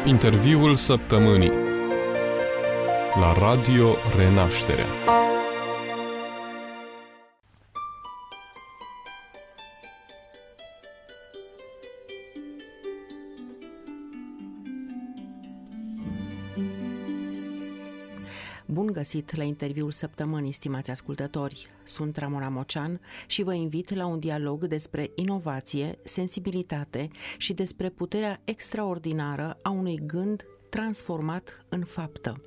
Interviul săptămânii la Radio Renașterea. Bun găsit la interviul săptămânii, stimați ascultători! Sunt Ramona Mocean și vă invit la un dialog despre inovație, sensibilitate și despre puterea extraordinară a unui gând transformat în faptă.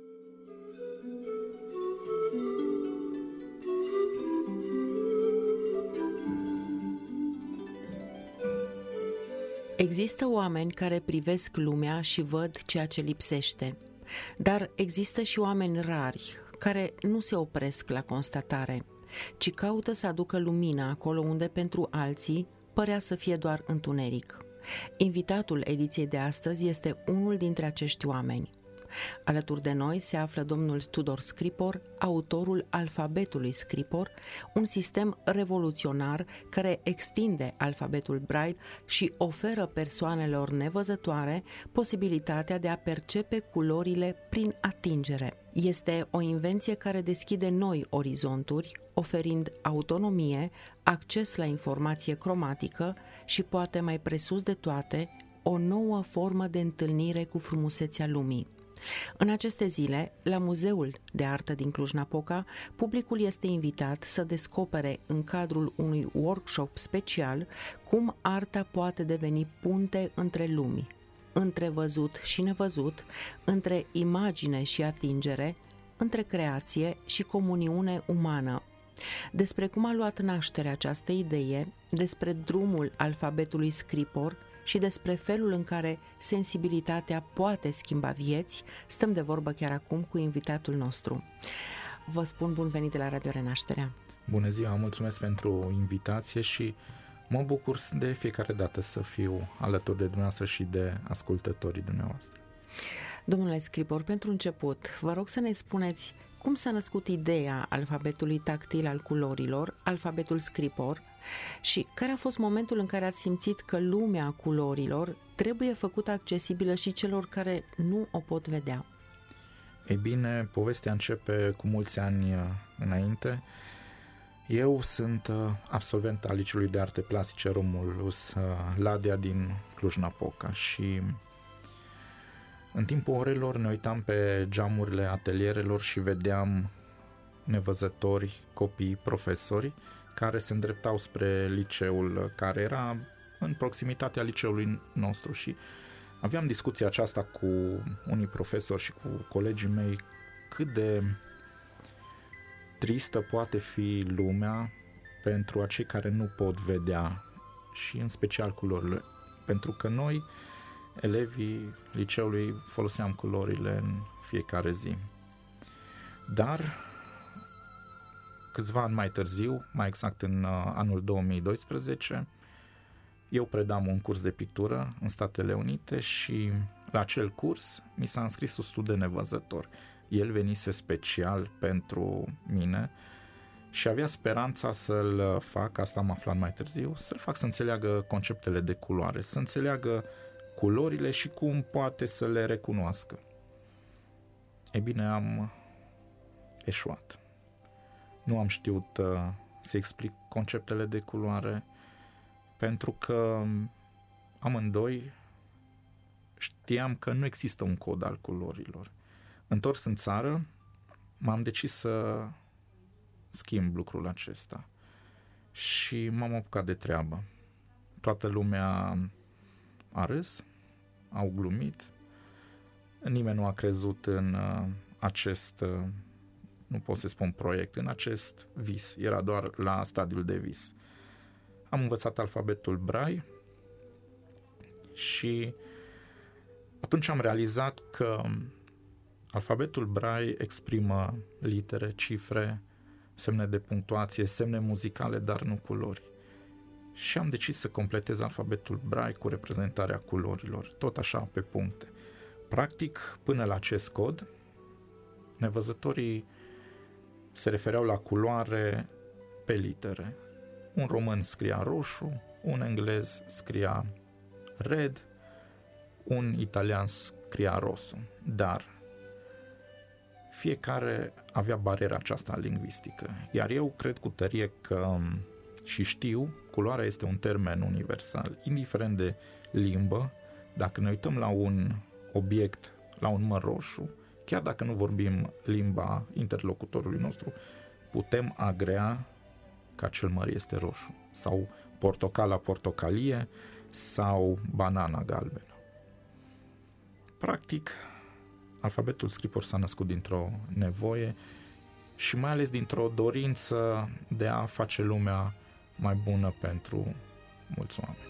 Există oameni care privesc lumea și văd ceea ce lipsește. Dar există și oameni rari care nu se opresc la constatare, ci caută să aducă lumină acolo unde pentru alții părea să fie doar întuneric. Invitatul ediției de astăzi este unul dintre acești oameni. Alături de noi se află domnul Tudor Scripor, autorul alfabetului Scripor, un sistem revoluționar care extinde alfabetul Braille și oferă persoanelor nevăzătoare posibilitatea de a percepe culorile prin atingere. Este o invenție care deschide noi orizonturi, oferind autonomie, acces la informație cromatică și, poate mai presus de toate, o nouă formă de întâlnire cu frumusețea lumii. În aceste zile, la Muzeul de Artă din Cluj-Napoca, publicul este invitat să descopere în cadrul unui workshop special cum arta poate deveni punte între lumi, între văzut și nevăzut, între imagine și atingere, între creație și comuniune umană. Despre cum a luat naștere această idee, despre drumul alfabetului Scripor și despre felul în care sensibilitatea poate schimba vieți, stăm de vorbă chiar acum cu invitatul nostru. Vă spun bun venit la Radio Renașterea. Bună ziua, mulțumesc pentru invitație și mă bucur de fiecare dată să fiu alături de dumneavoastră și de ascultătorii dumneavoastră. Domnule Scripor, pentru început, vă rog să ne spuneți cum s-a născut ideea alfabetului tactil al culorilor, alfabetul Scripor, și care a fost momentul în care ați simțit că lumea culorilor trebuie făcută accesibilă și celor care nu o pot vedea? Ei bine, povestea începe cu mulți ani înainte. Eu sunt absolvent al Liceului de Arte Plastice Romulus Ladea din Cluj-Napoca și în timpul orelor ne uitam pe geamurile atelierelor și vedeam nevăzători, copii, profesori care se îndreptau spre liceul care era în proximitatea liceului nostru și aveam discuția aceasta cu unii profesori și cu colegii mei cât de tristă poate fi lumea pentru acei care nu pot vedea și în special culorile, pentru că noi, elevii liceului, foloseam culorile în fiecare zi. Dar câțiva ani mai târziu, mai exact în anul 2012, eu predam un curs de pictură în Statele Unite și la acel curs mi s-a înscris un student nevăzător. El venise special pentru mine și avea speranța să-l fac, asta am aflat mai târziu, să-l fac să înțeleagă conceptele de culoare, să înțeleagă culorile și cum poate să le recunoască. Ei bine, am eșuat. Nu am știut să explic conceptele de culoare pentru că amândoi știam că nu există un cod al culorilor. Întors în țară, m-am decis să schimb lucrul acesta și m-am apucat de treabă. Toată lumea a râs, au glumit, nimeni nu a crezut în acest, nu pot să spun proiect, în acest vis, era doar la stadiul de vis. Am învățat alfabetul Braille și atunci am realizat că alfabetul Braille exprimă litere, cifre, semne de punctuație, semne muzicale, dar nu culori. Și am decis să completez alfabetul Braille cu reprezentarea culorilor, tot așa pe puncte. Practic, până la acest cod, nevăzătorii se refereau la culoare pe litere. Un român scria roșu, un englez scria red, un italian scria rosu, dar fiecare avea bariera aceasta lingvistică, iar eu cred cu tărie că, și știu, culoarea este un termen universal, indiferent de limbă. Dacă ne uităm la un obiect, la un măr roșu, chiar dacă nu vorbim limba interlocutorului nostru, putem agrea că acel măr este roșu, sau portocala portocalie, sau banana galbenă. Practic, alfabetul Scripor s-a născut dintr-o nevoie și mai ales dintr-o dorință de a face lumea mai bună pentru mulți oameni.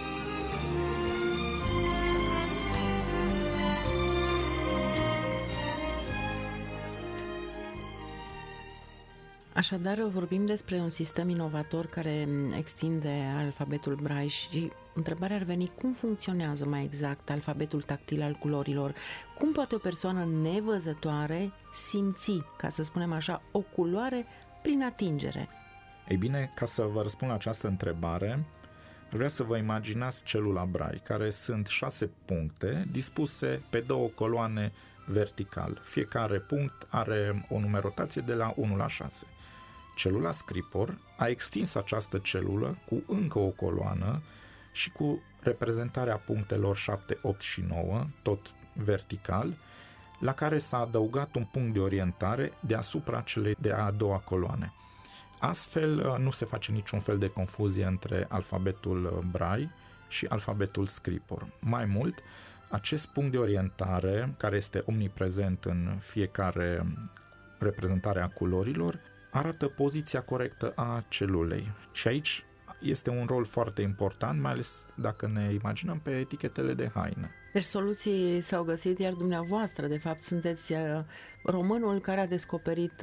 Așadar, vorbim despre un sistem inovator care extinde alfabetul Braille și întrebarea ar veni: cum funcționează mai exact alfabetul tactil al culorilor? Cum poate o persoană nevăzătoare simți, ca să spunem așa, o culoare prin atingere? Ei bine, ca să vă răspund la această întrebare, vreau să vă imaginați celula Braille, care sunt 6 puncte dispuse pe 2 coloane vertical. Fiecare punct are o numerotație de la 1 la 6. Celula Scripor a extins această celulă cu încă o coloană și cu reprezentarea punctelor 7, 8 și 9, tot vertical, la care s-a adăugat un punct de orientare deasupra celei de a doua coloane. Astfel, nu se face niciun fel de confuzie între alfabetul Braille și alfabetul Scripor. Mai mult, acest punct de orientare, care este omniprezent în fiecare reprezentare a culorilor, arată poziția corectă a celulei. Și aici este un rol foarte important, mai ales dacă ne imaginăm pe etichetele de haine. Deci soluții s-au găsit, iar dumneavoastră, de fapt, sunteți românul care a descoperit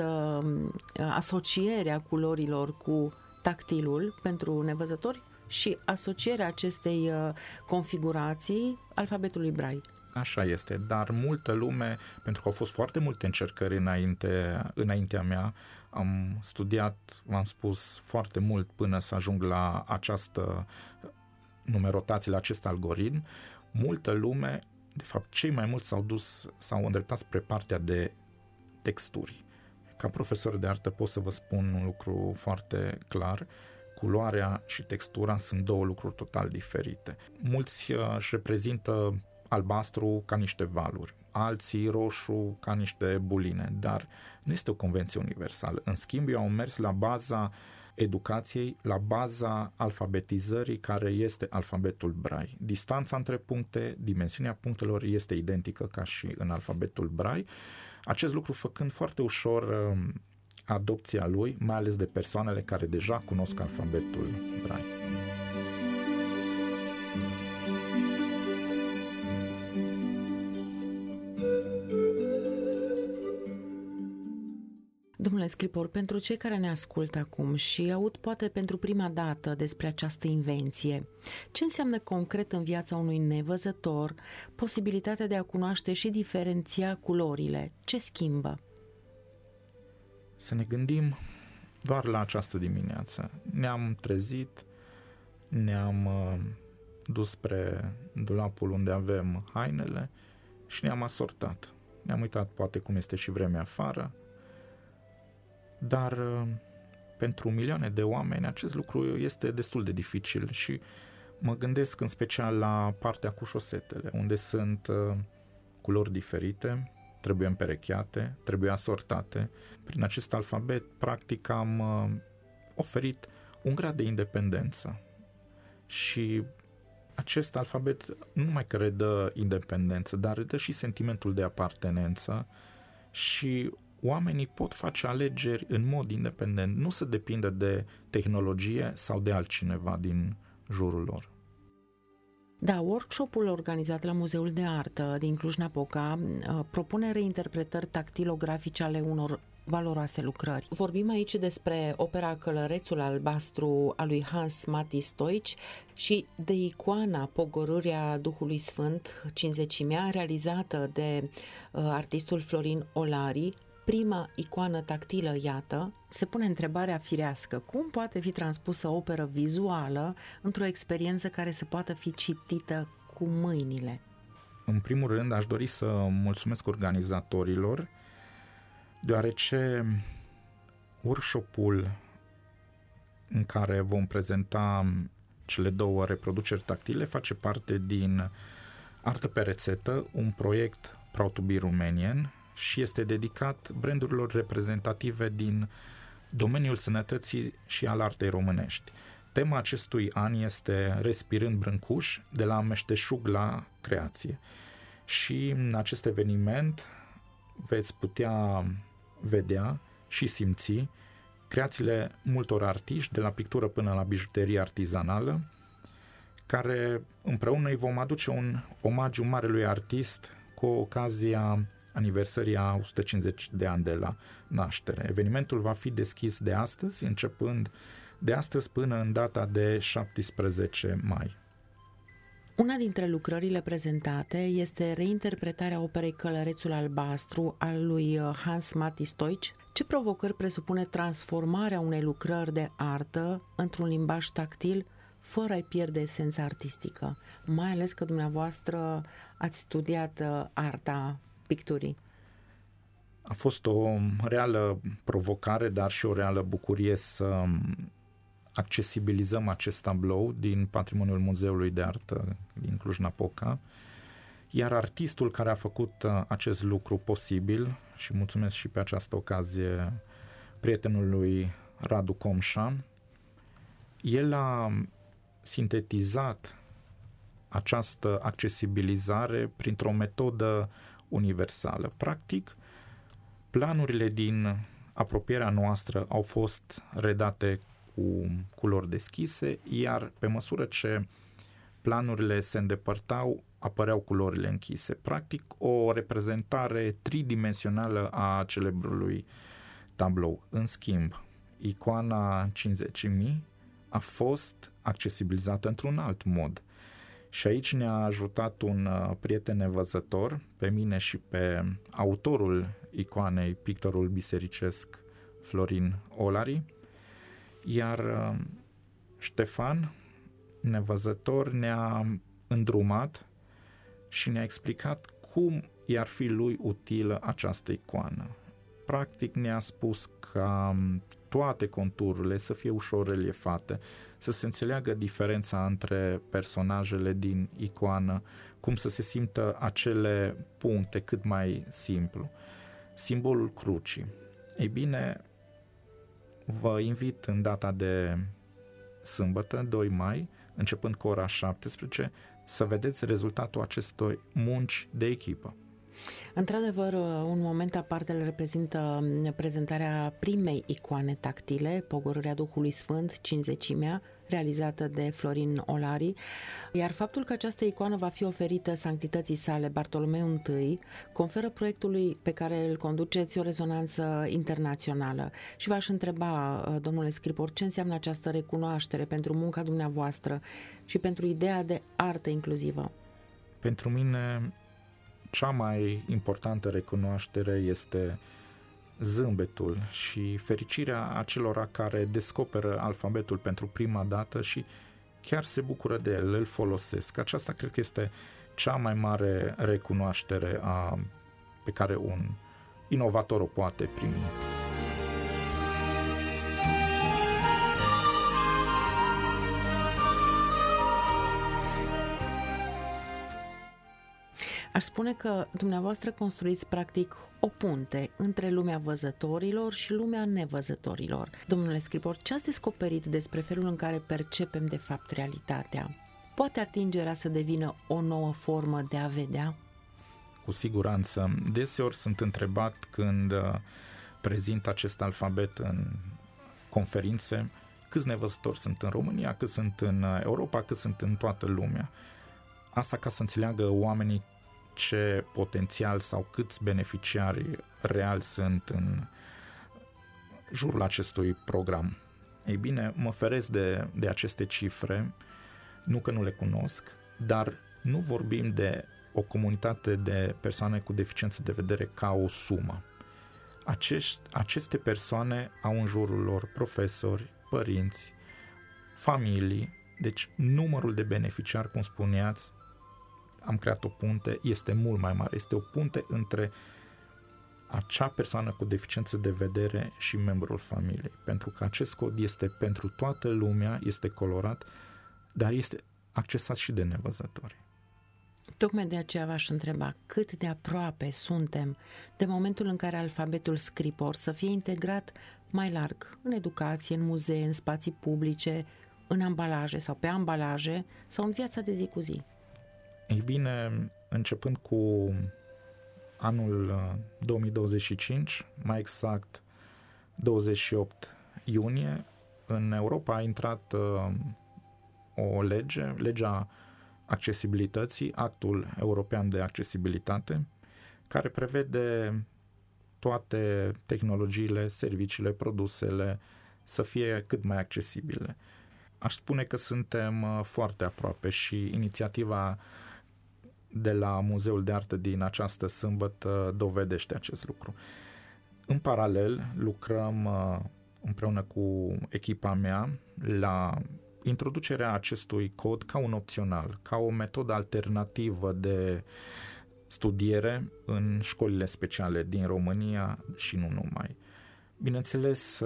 asocierea culorilor cu tactilul pentru nevăzători și asocierea acestei configurații alfabetului Braille. Așa este, dar multă lume, pentru că au fost foarte multe încercări înaintea mea, am studiat, v-am spus, foarte mult până să ajung la această numerotație, la acest algoritm. Multă lume, de fapt cei mai mulți s-au îndreptat spre partea de texturi. Ca profesor de artă pot să vă spun un lucru foarte clar: culoarea și textura sunt 2 lucruri total diferite. Mulți își reprezintă albastru ca niște valuri, alții roșu ca niște buline, dar nu este o convenție universală. În schimb, eu am mers la baza educației, la baza alfabetizării, care este alfabetul Braille. Distanța între puncte, dimensiunea punctelor este identică ca și în alfabetul Braille. Acest lucru făcând foarte ușor adopția lui, mai ales de persoanele care deja cunosc alfabetul Braille. Domnule Scripor, pentru cei care ne ascultă acum și aud poate pentru prima dată despre această invenție, ce înseamnă concret în viața unui nevăzător posibilitatea de a cunoaște și diferenția culorile? Ce schimbă? Să ne gândim doar la această dimineață. Ne-am trezit, ne-am dus spre dulapul unde avem hainele și ne-am asortat. Ne-am uitat poate cum este și vremea afară, dar pentru milioane de oameni acest lucru este destul de dificil și mă gândesc în special la partea cu șosetele, unde sunt culori diferite, trebuie împerecheate, trebuie asortate. Prin acest alfabet, practic, am oferit un grad de independență și acest alfabet nu numai că redă independență, dar redă și sentimentul de apartenență și oamenii pot face alegeri în mod independent, nu să depindă de tehnologie sau de altcineva din jurul lor. Da, workshopul organizat la Muzeul de Artă din Cluj-Napoca propune reinterpretări tactilografice ale unor valoroase lucrări. Vorbim aici despre opera Călărețul albastru a lui Hans Mati Stoici și de icoana Pogorârea Duhului Sfânt, Cincizecimea, realizată de artistul Florin Olari, prima icoană tactilă, iată. Se pune întrebarea firească: cum poate fi transpusă o operă vizuală într-o experiență care să poată fi citită cu mâinile? În primul rând, aș dori să mulțumesc organizatorilor, deoarece workshop-ul în care vom prezenta cele 2 reproduceri tactile face parte din Artă pe rețetă, un proiect Proud to be Romanian, și este dedicat brandurilor reprezentative din domeniul sănătății și al artei românești. Tema acestui an este Respirând Brâncuș, de la meșteșug la creație. Și în acest eveniment veți putea vedea și simți creațiile multor artiști, de la pictură până la bijuterie artizanală, care împreună îi vom aduce un omagiu marelui artist cu ocazia aniversării a 150 de ani de la naștere. Evenimentul va fi deschis de astăzi, începând de astăzi până în data de 17 mai. Una dintre lucrările prezentate este reinterpretarea operei Călărețul Albastru al lui Hans Mati Stoici. Ce provocări presupune transformarea unei lucrări de artă într-un limbaj tactil fără a-i pierde esența artistică? Mai ales că dumneavoastră ați studiat arta picturii. A fost o reală provocare, dar și o reală bucurie să accesibilizăm acest tablou din patrimoniul Muzeului de Artă din Cluj-Napoca, iar artistul care a făcut acest lucru posibil, și mulțumesc și pe această ocazie prietenului Radu Comșa, el a sintetizat această accesibilizare printr-o metodă universală. Practic, planurile din apropierea noastră au fost redate cu culori deschise, iar pe măsură ce planurile se îndepărtau, apăreau culorile închise. Practic, o reprezentare tridimensională a celebrului tablou. În schimb, icoana 50.000 a fost accesibilizată într-un alt mod. Și aici ne-a ajutat un prieten nevăzător, pe mine și pe autorul icoanei, pictorul bisericesc Florin Olari, iar Ștefan, nevăzător, ne-a îndrumat și ne-a explicat cum i-ar fi lui utilă această icoană. Practic ne-a spus ca toate contururile să fie ușor reliefate, să se înțeleagă diferența între personajele din icoană, cum să se simtă acele puncte cât mai simplu. Simbolul crucii. Ei bine, vă invit în data de sâmbătă, 2 mai, începând cu ora 17, să vedeți rezultatul acestor munci de echipă. Într-adevăr, un moment aparte îl reprezintă prezentarea primei icoane tactile, Pogorârea Duhului Sfânt, 50-mea, realizată de Florin Olari, iar faptul că această icoană va fi oferită sanctității sale Bartolomeu I conferă proiectului pe care îl conduceți o rezonanță internațională. Și v-aș întreba, domnule Scripor, ce înseamnă această recunoaștere pentru munca dumneavoastră și pentru ideea de artă inclusivă? Pentru mine, cea mai importantă recunoaștere este zâmbetul și fericirea acelora care descoperă alfabetul pentru prima dată și chiar se bucură de el, îl folosesc. Aceasta cred că este cea mai mare recunoaștere pe care un inovator o poate primi. Aș spune că dumneavoastră construiți practic o punte între lumea văzătorilor și lumea nevăzătorilor. Domnule Scripor, ce ați descoperit despre felul în care percepem de fapt realitatea? Poate atingerea să devină o nouă formă de a vedea? Cu siguranță. Deseori sunt întrebat când prezint acest alfabet în conferințe, câți nevăzători sunt în România, câți sunt în Europa, câți sunt în toată lumea. Asta ca să înțeleagă oamenii ce potențial sau câți beneficiari reali sunt în jurul acestui program. Ei bine, mă feresc de aceste cifre, nu că nu le cunosc, dar nu vorbim de o comunitate de persoane cu deficiență de vedere ca o sumă. Aceste persoane au în jurul lor profesori, părinți, familii, deci numărul de beneficiari, cum spuneați, am creat o punte, este mult mai mare. Este o punte între acea persoană cu deficiență de vedere și membrul familiei. Pentru că acest cod este pentru toată lumea, este colorat, dar este accesat și de nevăzători. Tocmai de aceea v-aș întreba cât de aproape suntem de momentul în care alfabetul Scripor să fie integrat mai larg în educație, în muzee, în spații publice, în ambalaje sau pe ambalaje sau în viața de zi cu zi. Ei bine, începând cu anul 2025, mai exact 28 iunie, în Europa a intrat o lege, legea accesibilității, Actul European de Accesibilitate, care prevede toate tehnologiile, serviciile, produsele să fie cât mai accesibile. Aș spune că suntem foarte aproape și inițiativa de la Muzeul de Artă din această sâmbătă dovedește acest lucru. În paralel, lucrăm împreună cu echipa mea la introducerea acestui cod ca un opțional, ca o metodă alternativă de studiere în școlile speciale din România și nu numai. Bineînțeles,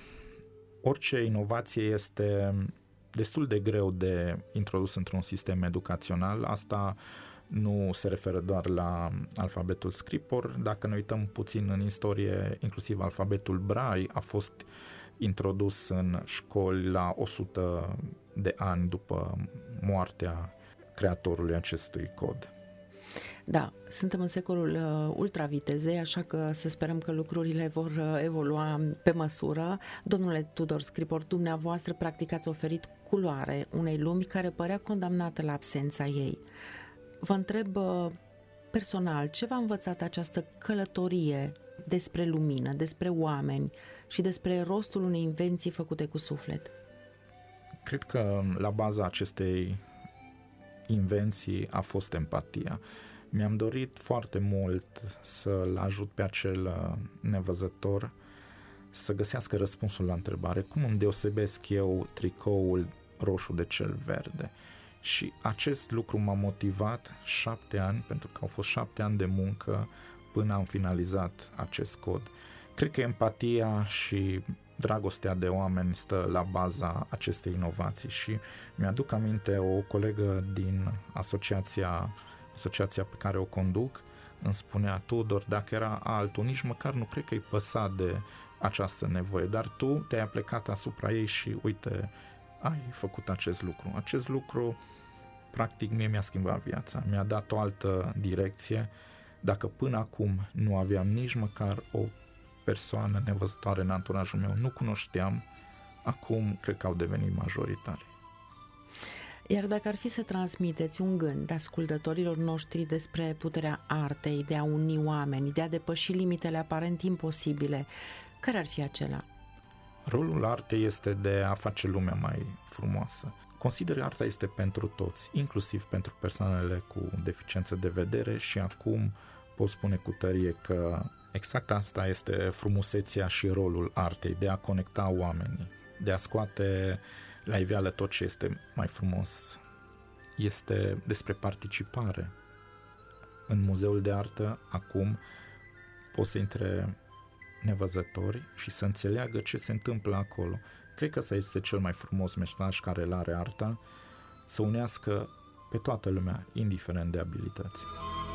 orice inovație este destul de greu de introdus într-un sistem educațional. Asta nu se referă doar la alfabetul Scripor. Dacă ne uităm puțin în istorie, inclusiv alfabetul Braille a fost introdus în școli la 100 de ani după moartea creatorului acestui cod. Da, suntem în secolul ultravitezei, așa că să sperăm că lucrurile vor evolua pe măsură. Domnule Tudor Scripor, dumneavoastră practic ați oferit culoare unei lumi care părea condamnată la absența ei. Vă întreb personal, ce v-a învățat această călătorie despre lumină, despre oameni și despre rostul unei invenții făcute cu suflet? Cred că la baza acestei invenții a fost empatia. Mi-am dorit foarte mult să-l ajut pe acel nevăzător să găsească răspunsul la întrebare: cum îmi deosebesc eu tricoul roșu de cel verde? Și acest lucru m-a motivat 7 ani, pentru că au fost 7 ani de muncă până am finalizat acest cod. Cred că empatia și dragostea de oameni stă la baza acestei inovații și mi-aduc aminte o colegă din asociația pe care o conduc îmi spunea: Tudor, dacă era altul, nici măcar nu cred că îi păsa de această nevoie, dar tu te-ai plecat asupra ei și uite, ai făcut acest lucru. Acest lucru practic mie mi-a schimbat viața, mi-a dat o altă direcție. Dacă până acum nu aveam nici măcar o persoană nevăzătoare în anturajul meu, nu cunoșteam, acum cred că au devenit majoritari. Iar dacă ar fi să transmiteți un gând ascultătorilor noștri despre puterea artei de a uni oameni, de a depăși limitele aparent imposibile, care ar fi acela? Rolul artei este de a face lumea mai frumoasă. Consider că arta este pentru toți, inclusiv pentru persoanele cu deficiență de vedere, și acum pot spune cu tărie că exact asta este frumusețea și rolul artei, de a conecta oamenii, de a scoate la iveală tot ce este mai frumos. Este despre participare. În Muzeul de Artă acum pot să intre nevăzători și să înțeleagă ce se întâmplă acolo. Cred că ăsta este cel mai frumos mesaj care îl are arta, să unească pe toată lumea, indiferent de abilități.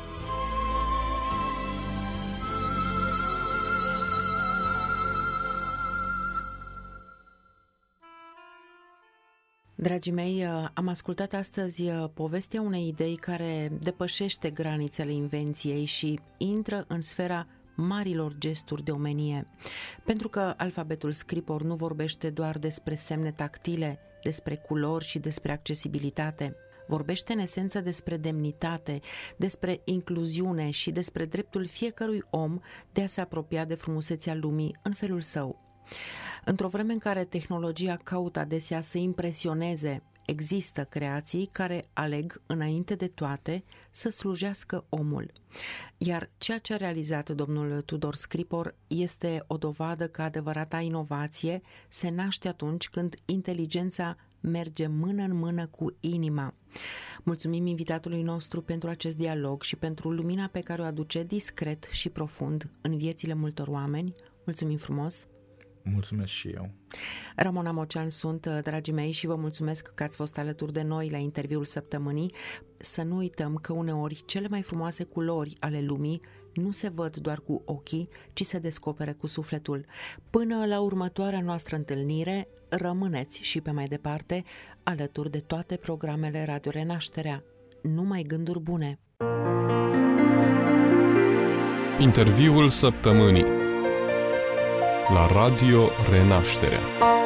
Dragii mei, am ascultat astăzi povestea unei idei care depășește granițele invenției și intră în sfera marilor gesturi de omenie. Pentru că alfabetul Scripor nu vorbește doar despre semne tactile, despre culori și despre accesibilitate. Vorbește în esență despre demnitate, despre incluziune și despre dreptul fiecărui om de a se apropia de frumusețea lumii în felul său. Într-o vreme în care tehnologia caută adesea să impresioneze, există creații care aleg, înainte de toate, să slujească omul. Iar ceea ce a realizat domnul Tudor Scripor este o dovadă că adevărata inovație se naște atunci când inteligența merge mână în mână cu inima. Mulțumim invitatului nostru pentru acest dialog și pentru lumina pe care o aduce discret și profund în viețile multor oameni. Mulțumim frumos! Mulțumesc și eu. Ramona Mocean sunt, dragii mei, și vă mulțumesc că ați fost alături de noi la interviul săptămânii. Să nu uităm că uneori cele mai frumoase culori ale lumii nu se văd doar cu ochii, ci se descopere cu sufletul. Până la următoarea noastră întâlnire, rămâneți și pe mai departe alături de toate programele Radio Renașterea. Numai gânduri bune! Interviul săptămânii la Radio Renașterea.